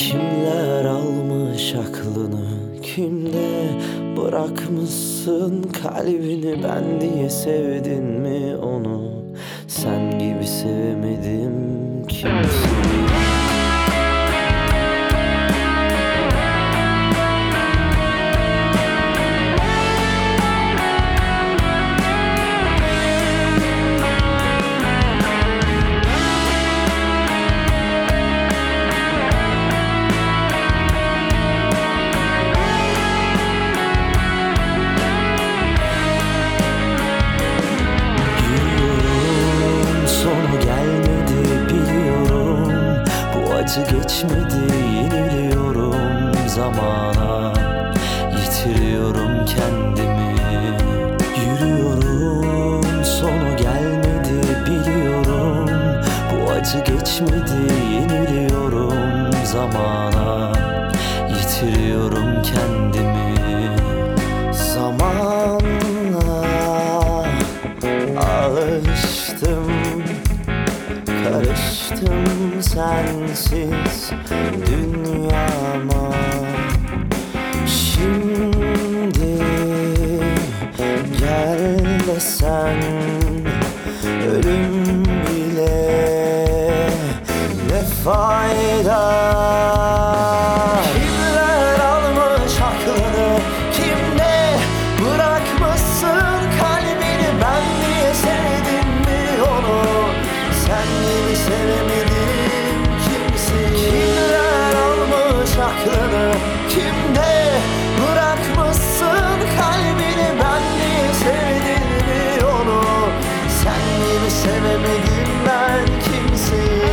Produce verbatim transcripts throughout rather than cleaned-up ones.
Kimler almış aklını, kimde bırakmışsın kalbini? Ben diye sevdin mi onu? Sen gibi sevemedim kimseyi. Acı geçmedi, yeniliyorum zamana, yitiriyorum kendimi. Yürüyorum, sonu gelmedi biliyorum. Bu acı geçmedi, yeniliyorum zamana, yitiriyorum kendimi. Zamanla alıştım, karıştım sensiz dünyama. Şimdi gel desen ölüm bile ne fayda? Kimler almış aklını, kimde bırakmışsın kalbini? Ben niye sevdim mi onu? Sen gibi sevemedim kimseyi. Kimler almış aklını, kimde bırakmışsın kalbini? Ben niye sevdim mi onu? Sen gibi sevemedim ben kimseyi.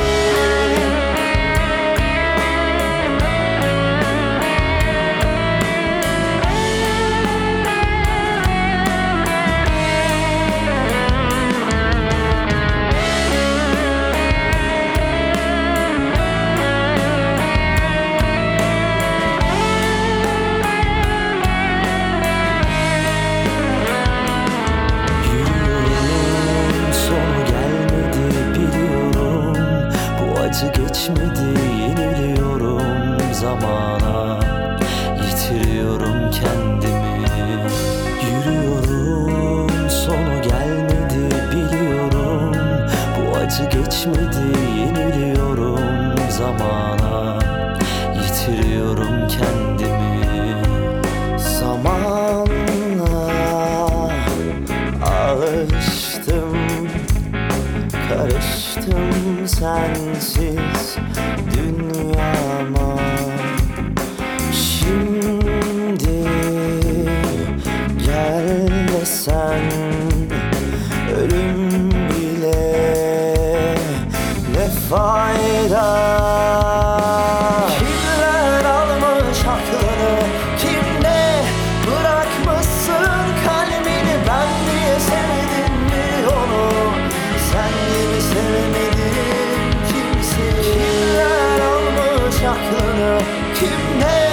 Acı geçmedi, yeniliyorum zamana, yitiriyorum kendimi. Yürüyorum, sonu gelmedi biliyorum. Bu acı geçmedi, yeniliyorum zamana, yitiriyorum kendimi. Zamanla alıştım, karıştım sensiz dünyama. Şimdi gel desen ölüm bile ne fayda? Kimler almış aklını, kimde bırakmışsın kalbini? Ben diye sevdim mi onu? Sen gibi sevemedim kimseyi. Kimler almış aklını, kimde